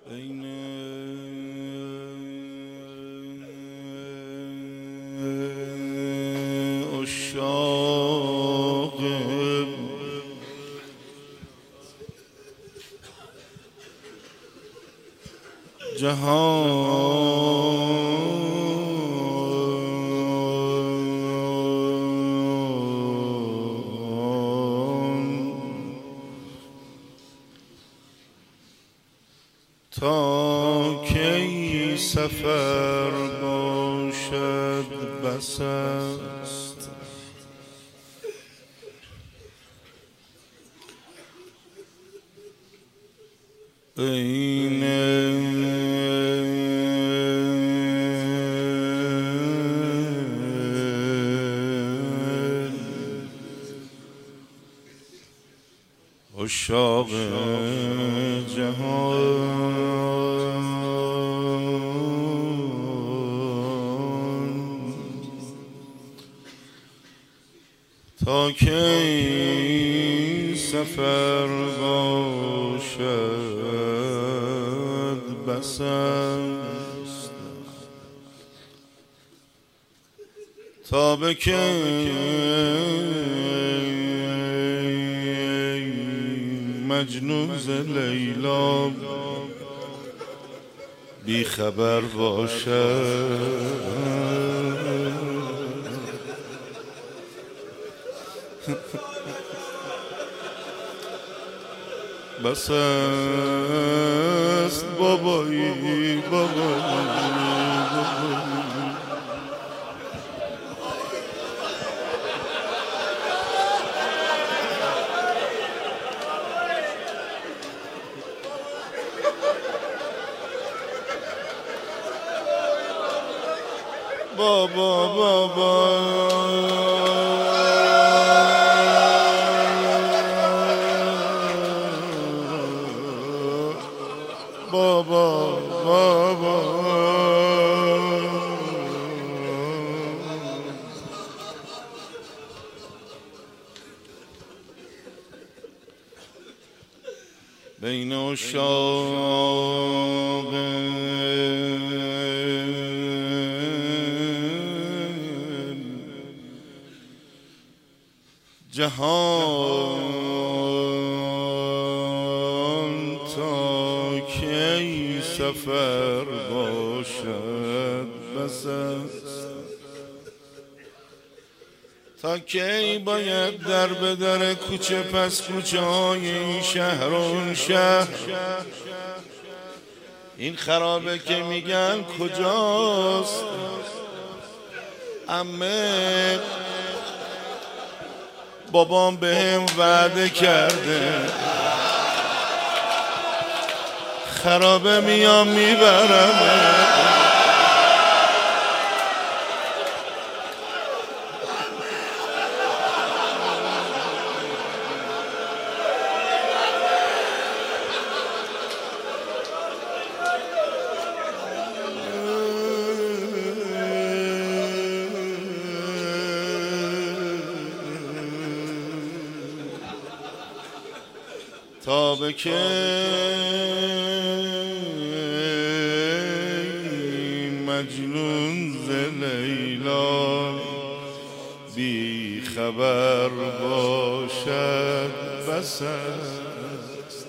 بین عشاق جهان تا کی سفر باشد بس است بین عشاق جهان تا کی سفر باشد بس است تا به کی مجنون ز لیلا بی خبر باشد بس است بابایی بابایی بابا بابا بابا بابا بین عشاق جهان تا کی سفر باشد بس است تا کی باید در به در کوچه پس کوچه های این شهر و اون شهر این خرابه که میگن کجاست عمه بابام بهم وعده کرده خرابه میام میبرم تا به کی مجنون ز لیلا بی خبر باشد بس است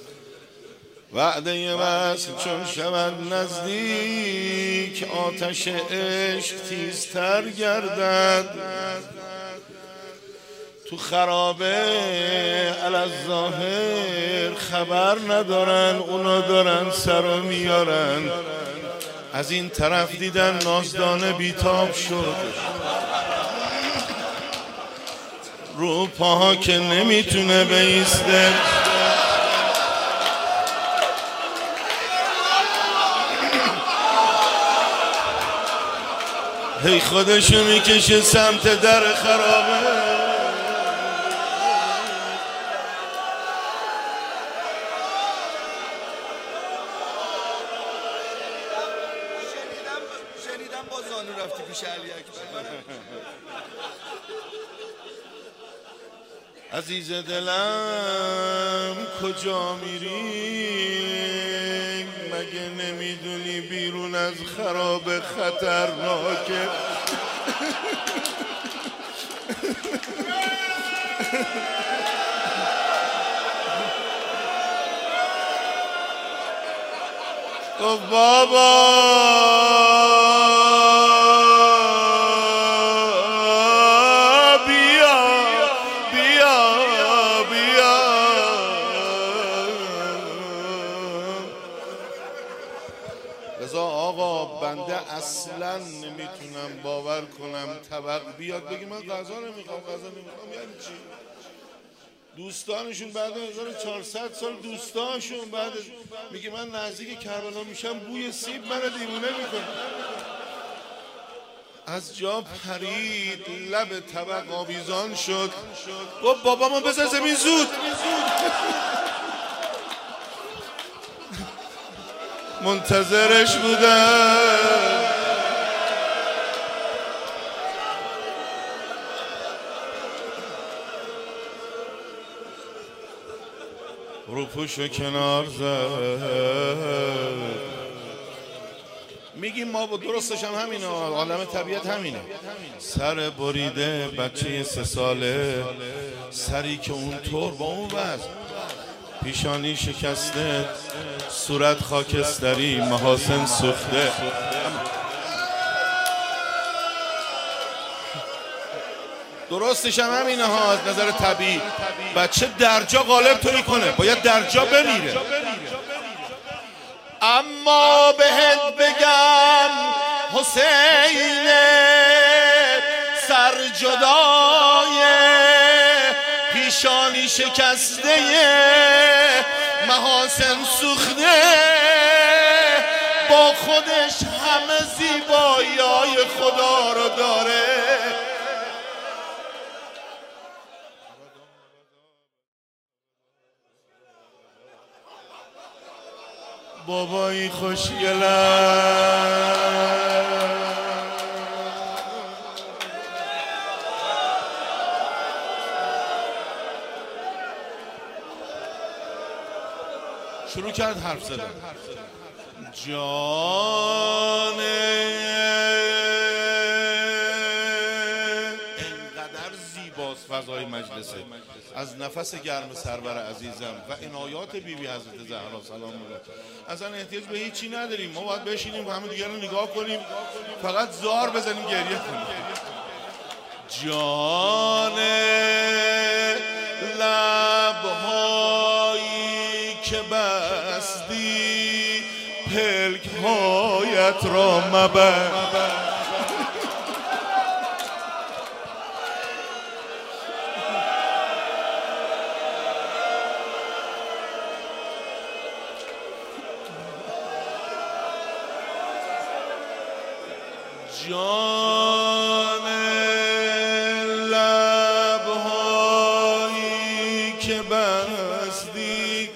وعده وصل چون شود نزدیک آتش عشق تیزتر گردد تو خرابه الظاهر خبر ندارن اونا دارن سرو میارن از این طرف دیدن نازدانه بیتاب شد رو پاها که نمیتونه بیسته هی خودشو میکشه سمت در خرابه با زانو رفتی پیش علی اکبر عزیز دلم کجا میری نمیدونی بیرون از خراب خطرناکه. گفت بابا بنده اصلا نمیتونم باور کنم طبق بیاد بگی من غذا نمیخوام یعنی چی؟ دوستانشون بعد 1400 سال دوستانشون بعد میگه من نزدیک کربلا میشم بوی سیب منو دیوونه میکنه. از جا پرید، لب طبق آویزان شد، گفت بابا من بذار زمین زود. منتظرش بودم. رو پوشو کنار زد. میگیم ما با درستش هم همینه، عالم طبیعت همینه. سر بریده بچه 3 ساله، سری که اونطور با اون وزن، پیشانی شکسته، صورت خاکستری، محاسن سوخته. درستش هم همینه ها. از نظر طبیعی بچه درجا غالب تو میکنه، باید درجا بمیره. اما بهت بگم حسین سرجدای، پیشانی شکسته، محاسن سوخته، با خودش همه زیبایی‌های خدا رو داره. بابایی خوشگلم، شروع کرد حرف زدن. جان انقدر زیباست فضای مجلسه، از نفس گرم سرور عزیزم و عنایات بیبی حضرت زهرا سلام الله. اصلا احتیاج به هیچی نداریم، ما باید بشینیم و همه دیگر رو نگاه کنیم، فقط زار بزنیم گریه کنیم. جان لبهایی که بستی، پلک هایت را مبر. جان لبهایی که بستی،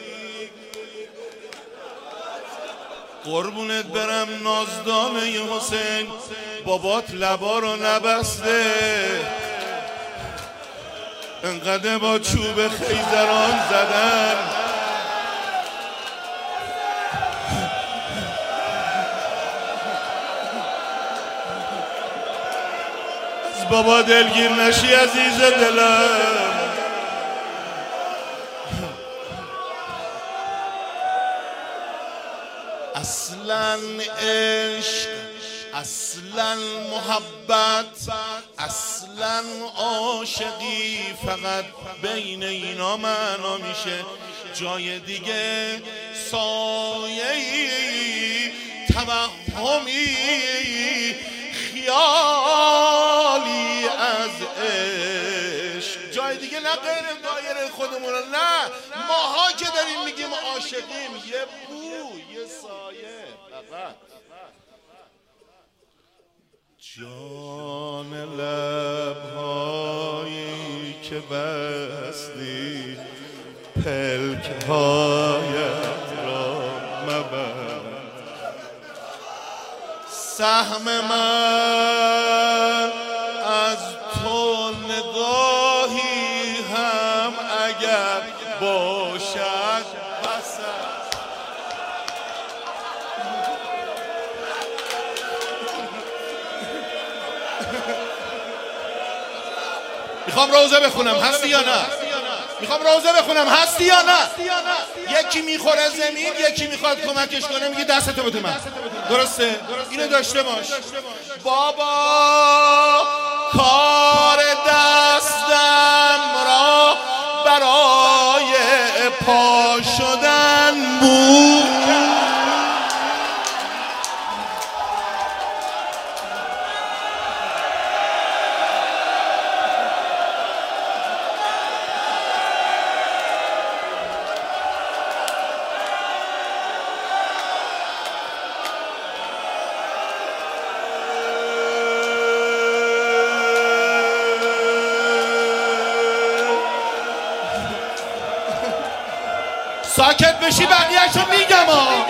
قربونت برم نازدانه حسین، بابات لبا رو نبسته، انقدر با چوب خیزران زدن. بابا دلگیر نشی عزیز دلم. اصلا عشق، اصلا محبت، اصلا عاشقی فقط بین اینا معنا میشه. جای دیگه سایه‌ای، توهمی، خیالی از عشق، جای دیگه نه غیر دایره خودمون. نه ماها که داریم میگیم عاشقیم، یه بو، یه سایه فقط. جان لبهایی که بستی، پلک‌هایت را مبر. سهم من از تو نگاهی هم اگر باشد بس است. میخوام روزه بخونم، هستی یا نه؟ میخوام روزه بخونم، هستی یا نه؟ یکی میخوره زمین، یکی میخواد کمکش کنه، میگه دستتو بده من. درسته؟ اینو داشته باش. بابا کار دستم را برای پا شدن بود. ساکت بشی بقیه‌شو میگم ها.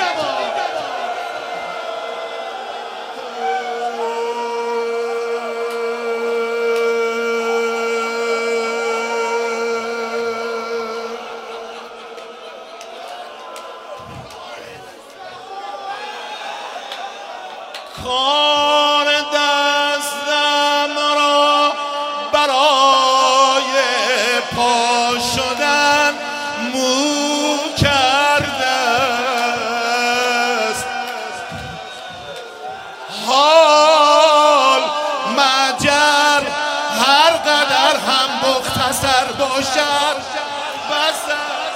کار دستم را برای پا شدن مو کرده است. حال مجر هر قدر هم مختصر باشد بس است.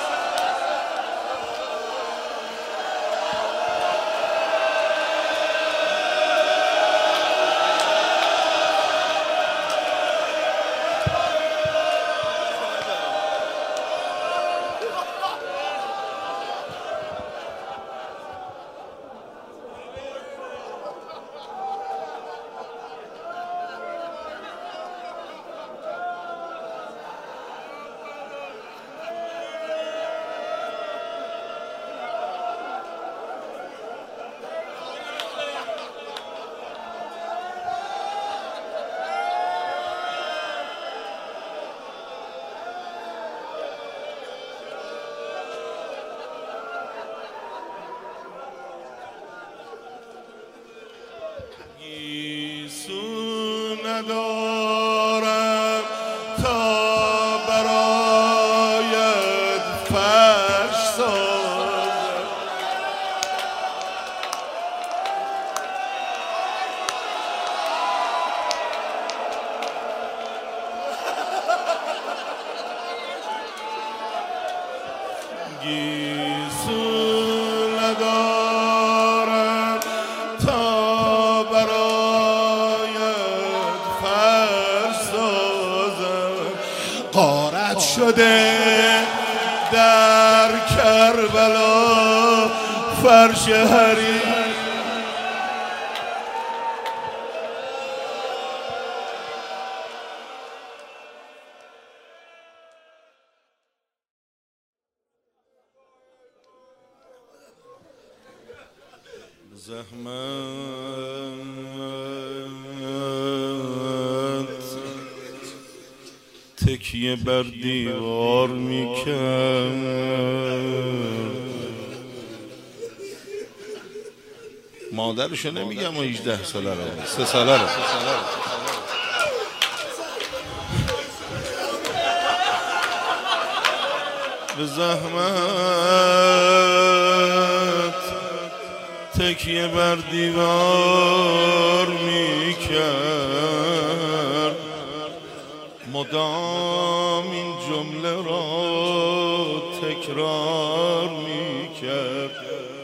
ندارم تا برایت فرش سازم. گیسو ندارم تا غارت شده در کربلا فرش حریر. زحمت تکیه بر دیوار میکرد. مادرشو نمیگم و 18 ساله رو 3 ساله رو به زحمت تکیه بر دیوار میکرد. مدام این جمله را تکرار میکرد.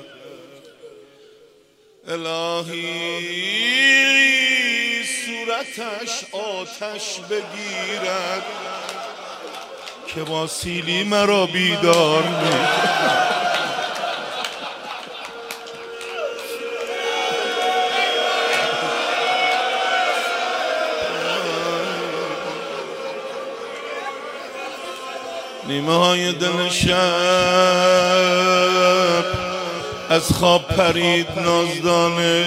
الهی صورتش آتش بگیرد که با سیلی مرا بیدار میکرد. نیمه های دل شب از خواب پرید نازدانه.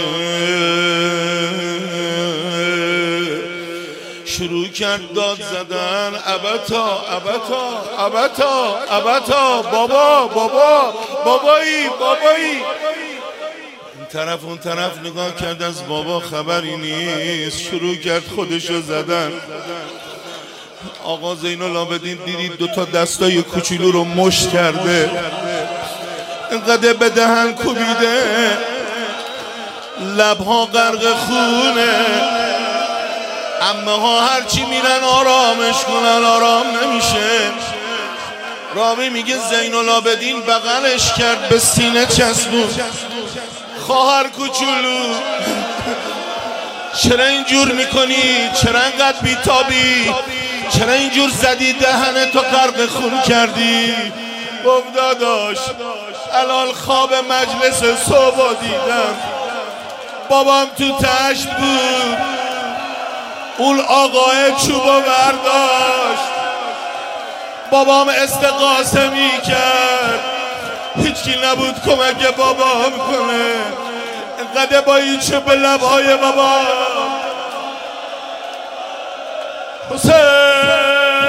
شروع کرد داد زدن ابتا ابتا ابتا ابتا بابا بابا بابایی بابایی. این طرف اون طرف نگاه کرد از بابا خبری نیست. شروع کرد خودشو زدن. آقا زین العابدین دیدید دوتا دستای کوچولو رو مشت کرده، اینقدر به دهن کوبیده، لبها غرق خونه. عمه ها هرچی میرن آرامش کنن آرام نمیشه. راوی میگه زین العابدین بغلش کرد به سینه چسبون. خواهر کوچولو چرا اینجور میکنی؟ چرا اینقدر بیتابی؟ چرا اینجور زدی دهنه تو غرق خون کردی؟ گفت داداش الان خواب مجلس صبح دیدم، بابام تو تشت بود، اون آقای چوبو برداشت، بابام استغاثه میکرد، هیچکی نبود کمک بابام کنه، اینقدر با این چه به لبهای بابا حسین.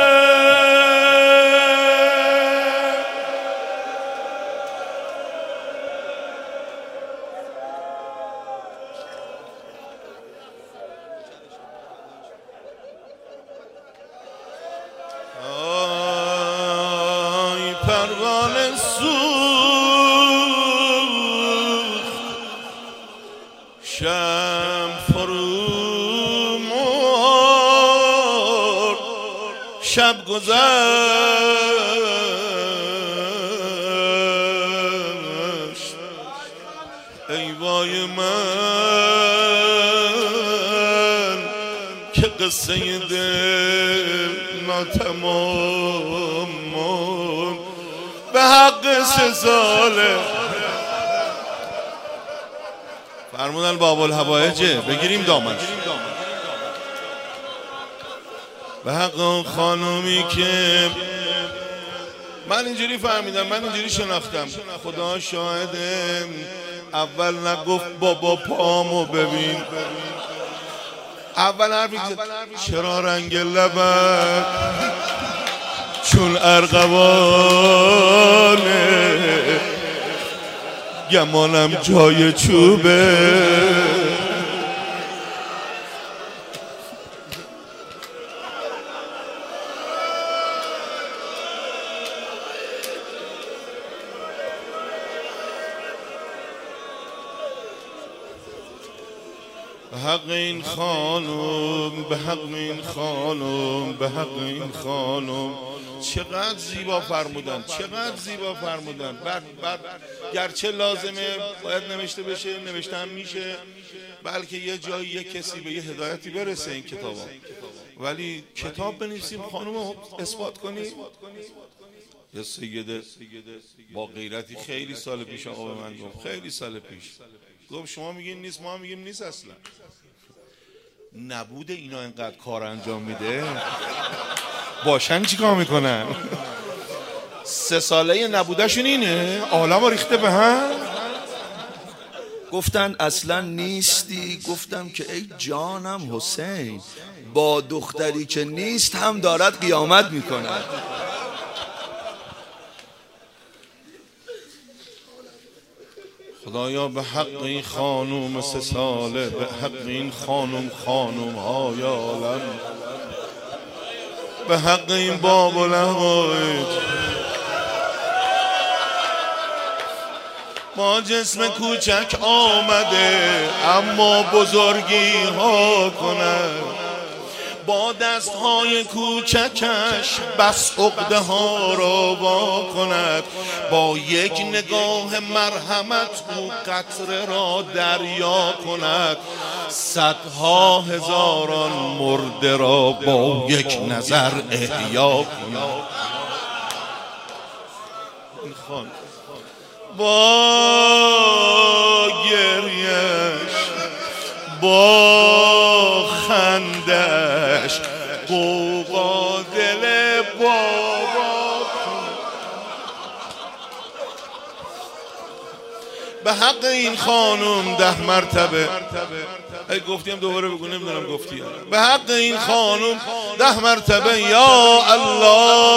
آی پروانه سوخت شم فرو مرد، شب گذشت ای وای من که قصه دل ناتمام به حق 3 ساله. فرمودن باب الحوائجه بگیریم دامنش. به حق اون خانومی که من اینجوری فهمیدم، من اینجوری شناختم، خدا شاهده، اول نگفت بابا پامو ببین، اول حرفی چرا رنگ لبت چون ارغوانه، گمانم جای چوبه. به حق این خانم، به حق این خانم، به حق این خانم، چقدر زیبا فرمودن، چقدر زیبا فرمودن. بعد گرچه لازمه باید نوشته بشه، نوشته هم میشه، بلکه یه جایی یه کسی به یه هدایتی برسه این کتابا، ولی کتاب بنویسیم خانم اثبات کنیم. یه سیده با غیرتی خیلی سال پیش آقا به من گفت، خیلی سال پیش گفت شما میگین نیست، ما میگیم نیست اصلا. نبوده اینا اینقدر کار انجام میده، باشن چیکار میکنن؟ 3 ساله نبودهشون اینه، عالمو ریخته به هم. گفتن اصلا نیستی، گفتم که ای جانم حسین، با دختری که نیست هم دارد قیامت میکند. خدایا به حق این خانوم 3 ساله، به حق این خانوم های عالم، به حق این باب الحوائج، با جسم کوچک آمده اما بزرگی ها کند، با دستهای کوچکش بس عقده ها را وا کند، با یک نگاه مرحمت او قطره را دریا کند، 100 هزاران مرده را با یک نظر احیا کند. با گریش با خندش قوقا دل بابا به حق این خانم 10 مرتبه. ای گفتیم دوباره بگو، نمیدونم گفتی. به حق این خانم 10 مرتبه یا الله